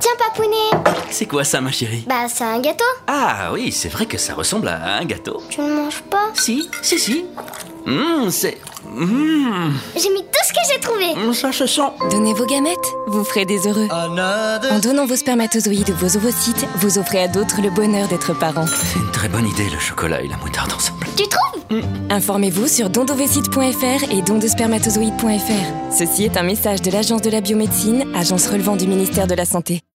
Tiens, papounet. C'est quoi ça, ma chérie? Bah, c'est un gâteau. Ah oui, c'est vrai que ça ressemble à un gâteau. Tu ne manges pas? Si. C'est... J'ai mis tout ce que j'ai trouvé. Ça se sent. Donnez vos gamètes, vous ferez des heureux. En donnant vos spermatozoïdes ou vos ovocytes, vous offrez à d'autres le bonheur d'être parents. C'est une très bonne idée, le chocolat et la moutarde ensemble. Tu trouves? Informez-vous sur dondovocite.fr et dondespermatozoïdes.fr. Ceci est un message de l'Agence de la biomédecine, agence relevant du ministère de la Santé.